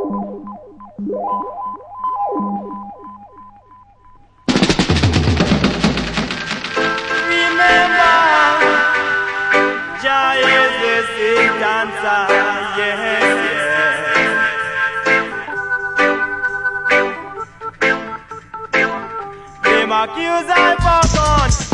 Jah is the sweet dancer, yes, yes. Them accuse I for gun.